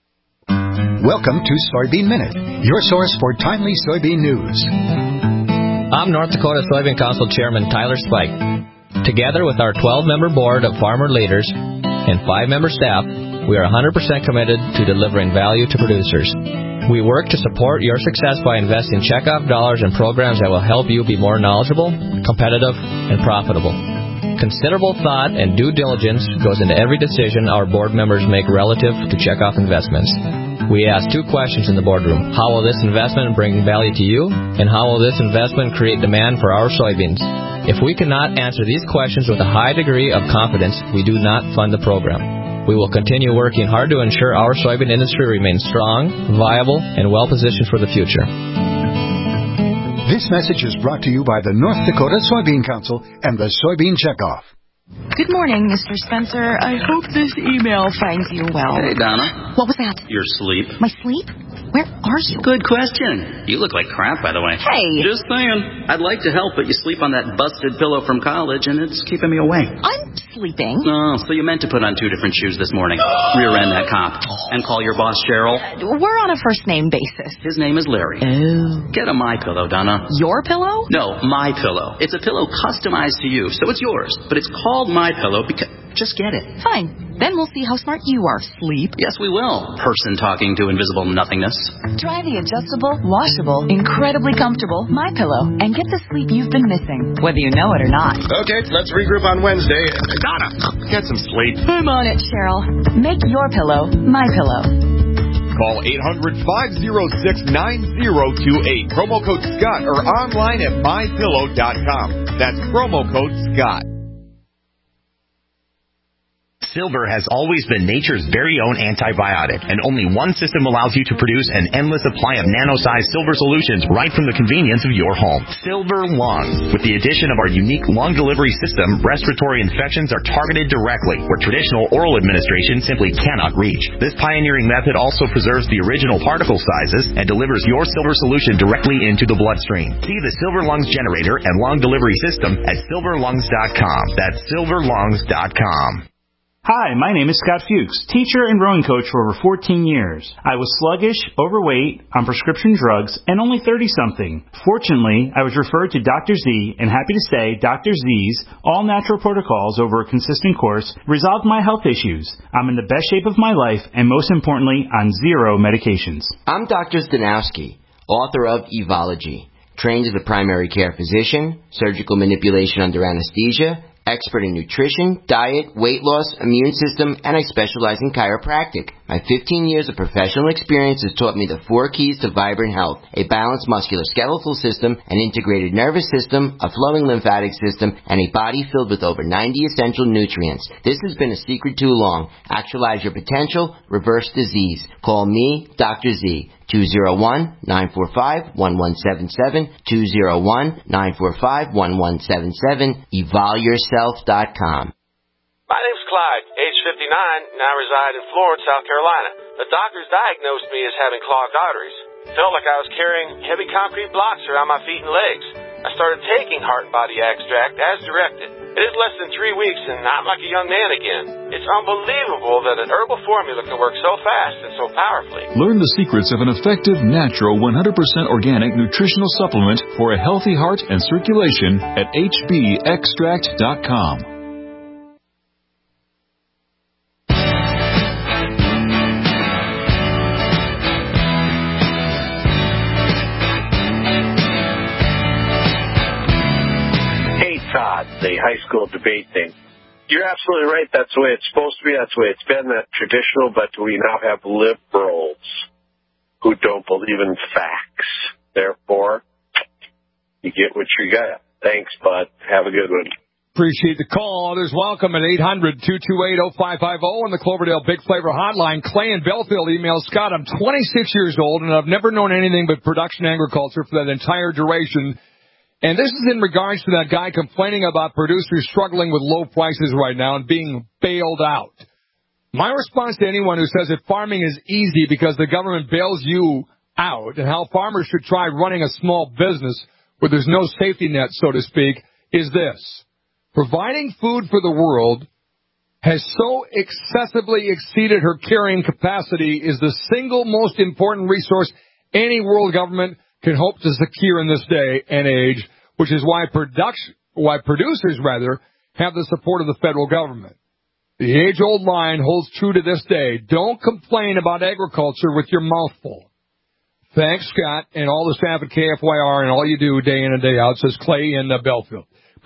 Welcome to Soybean Minute, your source for timely soybean news. I'm North Dakota Soybean Council Chairman Tyler Spike. Together with our twelve-member board of farmer leaders and five-member staff, we are one hundred percent committed to delivering value to producers. We work to support your success by investing checkoff dollars in programs that will help you be more knowledgeable, competitive, and profitable. Considerable thought and due diligence goes into every decision our board members make relative to checkoff investments. We ask two questions in the boardroom. How will this investment bring value to you? And how will this investment create demand for our soybeans? If we cannot answer these questions with a high degree of confidence, we do not fund the program. We will continue working hard to ensure our soybean industry remains strong, viable, and well-positioned for the future. This message is brought to you by the North Dakota Soybean Council and the Soybean Checkoff. Good morning, Mister Spencer. I hope this email finds you well. Hey, Donna. What was that? Your sleep. My sleep? Where are you? Good question. You look like crap, by the way. Hey. Just saying. I'd like to help, but you sleep on that busted pillow from college, and it's keeping me awake. I'm sleeping. Oh, so you meant to put on two different shoes this morning. Rear end that cop. And call your boss, Cheryl. Uh, we're on a first-name basis. His name is Larry. Oh. Get a My Pillow, Donna. Your pillow? No, My Pillow. It's a pillow customized to you, so it's yours. But it's called My Pillow because... Just get it. Fine. Then we'll see how smart you are, sleep. Yes, we will. Person talking to invisible nothingness. Try the adjustable, washable, incredibly comfortable My Pillow and get the sleep you've been missing, whether you know it or not. Okay, let's regroup on Wednesday. Donna, get some sleep. I'm on it, Cheryl. Make your pillow My Pillow. Call eight hundred, five oh six, nine oh two eight. Promo code Scott or online at my pillow dot com. That's promo code Scott. Silver has always been nature's very own antibiotic, and only one system allows you to produce an endless supply of nano-sized silver solutions right from the convenience of your home. Silver Lungs. With the addition of our unique lung delivery system, respiratory infections are targeted directly, where traditional oral administration simply cannot reach. This pioneering method also preserves the original particle sizes and delivers your silver solution directly into the bloodstream. See the Silver Lungs generator and lung delivery system at silver lungs dot com. That's silver lungs dot com. Hi, my name is Scott Fuchs, teacher and rowing coach for over fourteen years. I was sluggish, overweight, on prescription drugs, and only thirty-something. Fortunately, I was referred to Doctor Z, and happy to say Doctor Z's all-natural protocols over a consistent course resolved my health issues. I'm in the best shape of my life, and most importantly, on zero medications. I'm Doctor Stanowski, author of Evology, trained as a primary care physician, surgical manipulation under anesthesia, expert in nutrition, diet, weight loss, immune system, and I specialize in chiropractic. My fifteen years of professional experience has taught me the four keys to vibrant health: a balanced musculoskeletal system, an integrated nervous system, a flowing lymphatic system, and a body filled with over ninety essential nutrients. This has been a secret too long. Actualize your potential, reverse disease. Call me, Doctor Z, two oh one, nine four five, one one seven seven, two oh one, nine four five, one one seven seven, evol yourself dot com. My name's Clyde, age fifty-nine, and I reside in Florence, South Carolina. The doctors diagnosed me as having clogged arteries. Felt like I was carrying heavy concrete blocks around my feet and legs. I started taking Heart and Body Extract as directed. It is less than three weeks, and I'm like a young man again. It's unbelievable that an herbal formula can work so fast and so powerfully. Learn the secrets of an effective, natural, one hundred percent organic nutritional supplement for a healthy heart and circulation at h b extract dot com. Todd, the high school debate thing. You're absolutely right. That's the way it's supposed to be. That's the way it's been, that traditional, but we now have liberals who don't believe in facts. Therefore, you get what you got. Thanks, bud. Have a good one. Appreciate the call. Others welcome at eight hundred, two two eight, oh five five oh on the Cloverdale Big Flavor Hotline. Clay in Belfield emails, Scott, I'm twenty-six years old, and I've never known anything but production agriculture for that entire duration. And this is in regards to that guy complaining about producers struggling with low prices right now and being bailed out. My response to anyone who says that farming is easy because the government bails you out and how farmers should try running a small business where there's no safety net, so to speak, is this. Providing food for the world has so excessively exceeded her carrying capacity is the single most important resource any world government can hope to secure in this day and age, which is why production, why producers, rather, have the support of the federal government. The age-old line holds true to this day. Don't complain about agriculture with your mouth full. Thanks, Scott, and all the staff at K F Y R and all you do day in and day out, says Clay in uh, Belfield.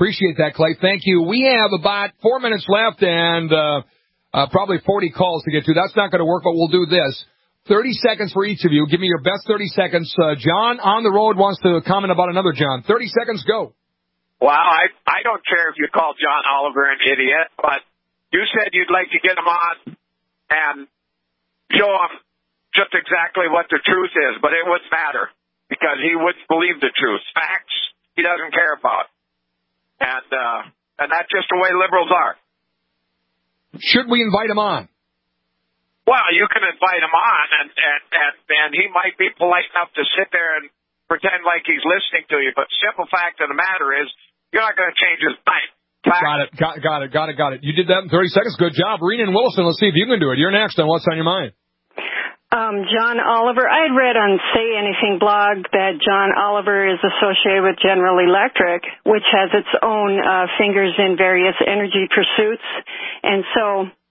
Appreciate that, Clay. Thank you. We have about four minutes left and uh, uh, probably forty calls to get to. That's not going to work, but we'll do this. thirty seconds for each of you. Give me your best thirty seconds. Uh, John on the road wants to comment about another John. thirty seconds, go. Well, I, I don't care if you call John Oliver an idiot, but you said you'd like to get him on and show him just exactly what the truth is, but it wouldn't matter because he wouldn't believe the truth. Facts, he doesn't care about. And, uh, and that's just the way liberals are. Should we invite him on? Well, you can invite him on, and, and, and, and he might be polite enough to sit there and pretend like he's listening to you, but the simple fact of the matter is you're not going to change his mind. Fact. Got it, got, got it, got it, got it. You did that in thirty seconds. Good job. Rena and Wilson, let's see if you can do it. You're next on What's on Your Mind. Um, John Oliver, I had read on Say Anything blog that John Oliver is associated with General Electric, which has its own uh, fingers in various energy pursuits. And so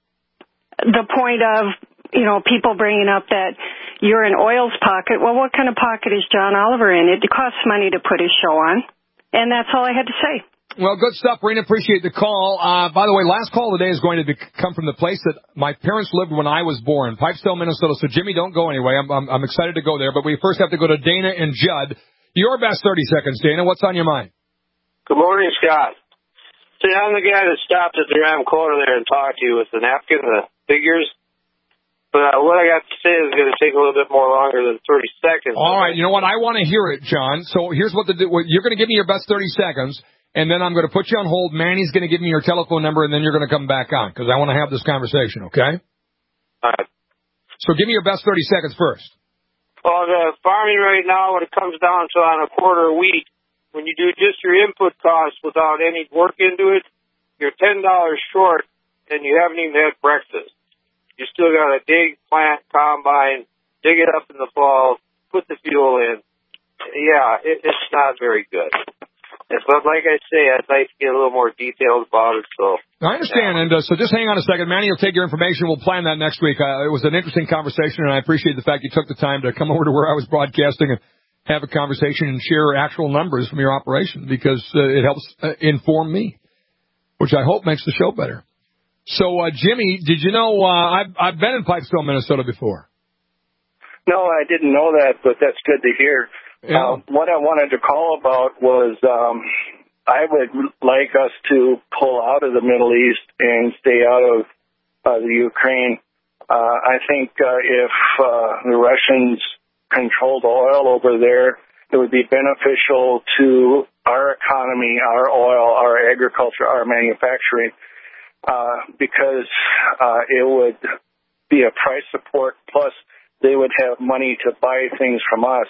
the point of, you know, people bringing up that you're in oil's pocket, well, what kind of pocket is John Oliver in? It costs money to put his show on. And that's all I had to say. Well, good stuff, Rena. Appreciate the call. Uh, by the way, last call of the day is going to be, come from the place that my parents lived when I was born, Pipestone, Minnesota. So, Jimmy, don't go anyway. I'm, I'm, I'm excited to go there. But we first have to go to Dana and Judd. Your best thirty seconds, Dana. What's on your mind? Good morning, Scott. See, I'm the guy that stopped at the Ram Quarter there and talked to you with the napkin, the figures. But uh, what I got to say is going to take a little bit more longer than thirty seconds. All right. You know what? I want to hear it, John. So here's what the you're going to give me your best thirty seconds. And then I'm going to put you on hold. Manny's going to give me your telephone number, and then you're going to come back on because I want to have this conversation, okay? All right. So give me your best thirty seconds first. Well, the farming right now, when it comes down to on a quarter of wheat, when you do just your input costs without any work into it, you're ten dollars short, and you haven't even had breakfast. You still got to dig, plant, combine, dig it up in the fall, put the fuel in. Yeah, it, it's not very good. But like I say, I'd like to get a little more details about it. So I understand, and uh, so just hang on a second. Manny will take your information. We'll plan that next week. Uh, it was an interesting conversation, and I appreciate the fact you took the time to come over to where I was broadcasting and have a conversation and share actual numbers from your operation because uh, it helps uh, inform me, which I hope makes the show better. So, uh, Jimmy, did you know uh, I've, I've been in Pipestone, Minnesota before? No, I didn't know that, but that's good to hear. Yeah. Uh, what I wanted to call about was um, I would like us to pull out of the Middle East and stay out of uh, the Ukraine. Uh, I think uh, if uh, the Russians controlled oil over there, it would be beneficial to our economy, our oil, our agriculture, our manufacturing, uh, because uh, it would be a price support, plus they would have money to buy things from us.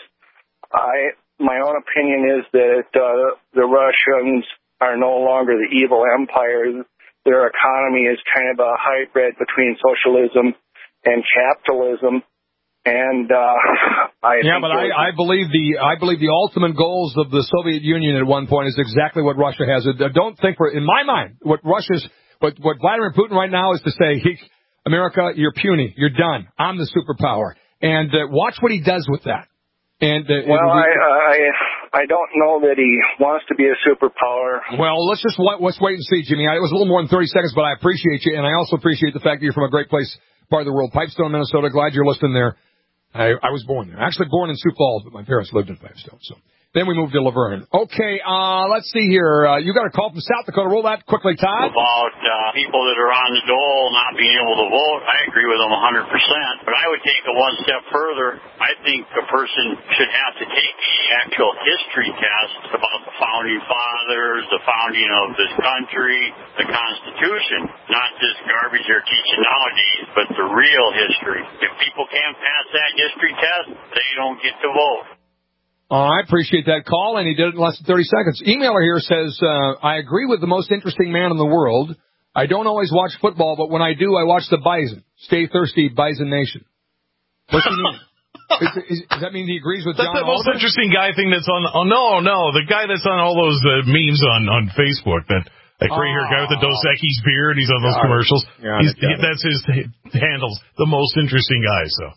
I, my own opinion is that uh, the Russians are no longer the evil empire. Their economy is kind of a hybrid between socialism and capitalism. And uh, I yeah, but I, I believe the I believe the ultimate goals of the Soviet Union at one point is exactly what Russia has. I don't think, for, in my mind, what Russia's what what Vladimir Putin right now is to say, hey, America, you're puny, you're done. I'm the superpower, and uh, watch what he does with that. And uh, well, I, I I don't know that he wants to be a superpower. Well, let's just let's wait and see, Jimmy. It was a little more than thirty seconds, but I appreciate you, and I also appreciate the fact that you're from a great place, part of the world, Pipestone, Minnesota. Glad you're listening there. I, I was born there. Actually born in Sioux Falls, but my parents lived in Pipestone. So then we moved to Laverne. Okay, uh, let's see here. Uh, you got a call from South Dakota. Roll that quickly, Todd. About uh, people that are on the dole not being able to vote. I agree with them one hundred percent. But I would take it one step further. I think a person should have to take the actual history test about the founding fathers, the founding of this country, the Constitution. Not this garbage they're teaching nowadays, but the real history. If people can't pass that history test, they don't get to vote. Oh, I appreciate that call, and he did it in less than thirty seconds. Emailer here says, uh, I agree with the most interesting man in the world. I don't always watch football, but when I do, I watch the Bison. Stay thirsty, Bison Nation. What's he mean? Is, is, does that mean he agrees with that's John the most Oliver? Interesting guy thing that's on, oh, no, no, the guy that's on all those uh, memes on, on Facebook, that, that gray hair guy with the Dos Equis beard, he's on those Got commercials. It. He's, it, he, that's his handles, the most interesting guy, so.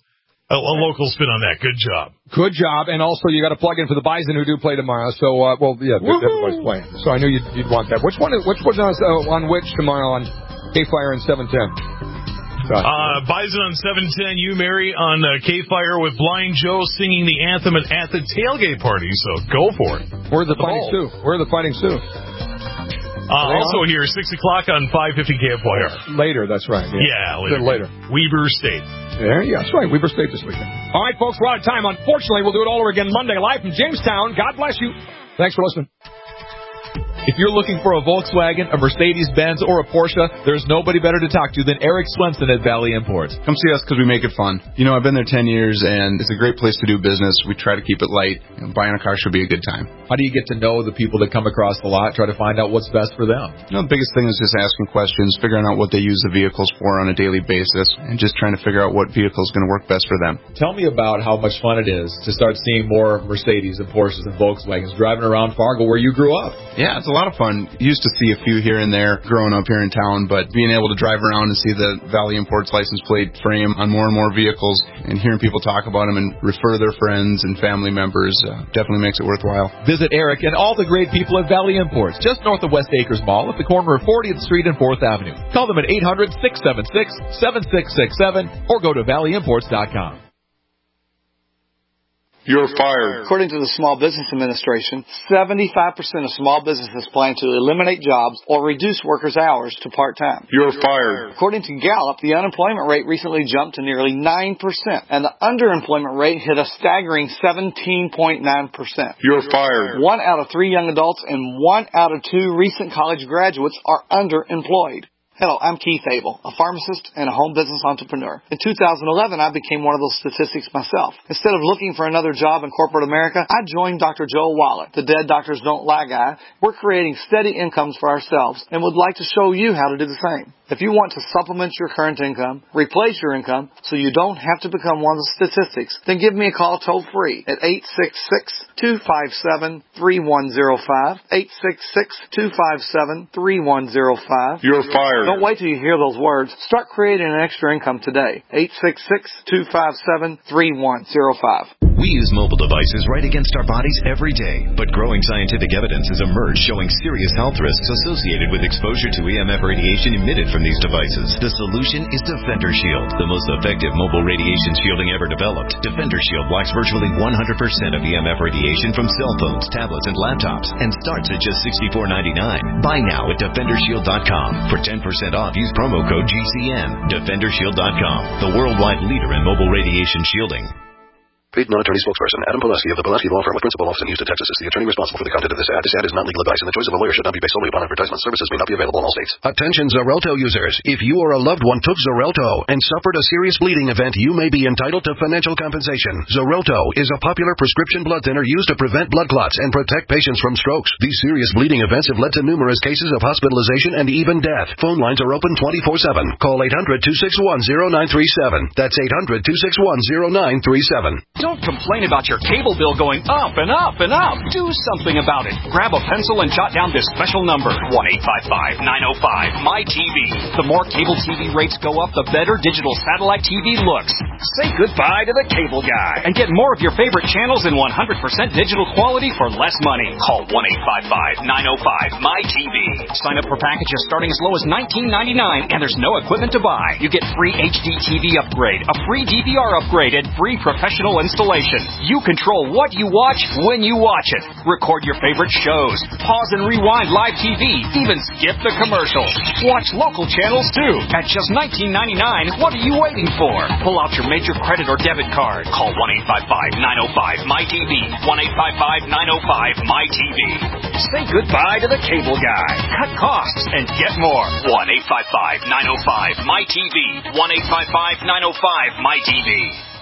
A, a local spin on that. Good job. Good job. And also, you got to plug in for the Bison who do play tomorrow. So, uh, well, yeah, everybody's playing. So I knew you'd, you'd want that. Which one? Is, which one's on, uh, on which tomorrow on K-Fire and seven ten? Uh, Bison on seven ten, you, Mary, on uh, K-Fire with Blind Joe singing the anthem at, at the tailgate party, so go for it. Where's the, the Fighting Sioux? Where are the Fighting Sioux? Uh, also here, six o'clock on five fifty K F Y R. Later, that's right. Yeah, yeah later. later. Weber State. There, yeah, that's right. Weber State this weekend. All right, folks, we're out of time. Unfortunately, we'll do it all over again Monday, live from Jamestown. God bless you. Thanks for listening. If you're looking for a Volkswagen, a Mercedes-Benz, or a Porsche, there's nobody better to talk to than Eric Swenson at Valley Imports. Come see us because we make it fun. You know, I've been there ten years, and it's a great place to do business. We try to keep it light. You know, buying a car should be a good time. How do you get to know the people that come across the lot, try to find out what's best for them? You know, the biggest thing is just asking questions, figuring out what they use the vehicles for on a daily basis, and just trying to figure out what vehicle is going to work best for them. Tell me about how much fun it is to start seeing more Mercedes and Porsches and Volkswagens driving around Fargo where you grew up. Yeah, it's a lot of fun. You used to see a few here and there growing up here in town, but being able to drive around and see the Valley Imports license plate frame on more and more vehicles and hearing people talk about them and refer their friends and family members uh, definitely makes it worthwhile. Visit Eric and all the great people at Valley Imports, just north of West Acres Mall at the corner of fortieth Street and fourth Avenue. Call them at eight hundred, six seven six, seven six six seven or go to valley imports dot com. You're fired. According to the Small Business Administration, seventy-five percent of small businesses plan to eliminate jobs or reduce workers' hours to part-time. You're fired. According to Gallup, the unemployment rate recently jumped to nearly nine percent, and the underemployment rate hit a staggering seventeen point nine percent. You're fired. One out of three young adults and one out of two recent college graduates are underemployed. Hello, I'm Keith Abel, a pharmacist and a home business entrepreneur. In two thousand eleven, I became one of those statistics myself. Instead of looking for another job in corporate America, I joined Doctor Joel Wallach, the Dead Doctors Don't Lie guy. We're creating steady incomes for ourselves and would like to show you how to do the same. If you want to supplement your current income, replace your income, so you don't have to become one of the statistics, then give me a call toll free at eight six six, two five seven, three one zero five, eight six six, two five seven, three one zero five. You're fired. Don't wait till you hear those words. Start creating an extra income today. eight six six, two five seven, three one zero five. We use mobile devices right against our bodies every day, but growing scientific evidence has emerged showing serious health risks associated with exposure to E M F radiation emitted from these devices. The solution is Defender Shield, the most effective mobile radiation shielding ever developed. Defender Shield blocks virtually one hundred percent of E M F radiation from cell phones, tablets, and laptops, and starts at just sixty-four ninety-nine. Buy now at defender shield dot com. For ten percent off, use promo code G C N. defender shield dot com, the worldwide leader in mobile radiation shielding. Paid non-attorney spokesperson Adam Pulaski of the Pulaski Law Firm with principal office in Houston, Texas is the attorney responsible for the content of this ad. This ad is not legal advice, and the choice of a lawyer should not be based solely upon advertisement. Services may not be available in all states. Attention Xarelto users. If you or a loved one took Xarelto and suffered a serious bleeding event, you may be entitled to financial compensation. Xarelto is a popular prescription blood thinner used to prevent blood clots and protect patients from strokes. These serious bleeding events have led to numerous cases of hospitalization and even death. Phone lines are open twenty-four seven. Call eight hundred, two six one, zero nine three seven. That's eight hundred, two six one, zero nine three seven. Don't complain about your cable bill going up and up and up. Do something about it. Grab a pencil and jot down this special number, one eight five five, nine oh five, M Y T V. The more cable T V rates go up, the better digital satellite T V looks. Say goodbye to the cable guy and get more of your favorite channels in one hundred percent digital quality for less money. Call one eight five five, nine oh five, M Y T V. Sign up for packages starting as low as nineteen ninety-nine, and there's no equipment to buy. You get free H D T V upgrade, a free D V R upgrade, and free professional installation. You control what you watch when you watch it. Record your favorite shows. Pause and rewind live T V. Even skip the commercials. Watch local channels too. At just nineteen ninety-nine, what are you waiting for? Pull out your major credit or debit card. Call one eight five five, nine oh five, M Y T V. one eight five five, nine oh five, M Y T V. Say goodbye to the cable guy. Cut costs and get more. one eight five five, nine oh five, M Y T V. one eight five five, nine oh five, M Y T V.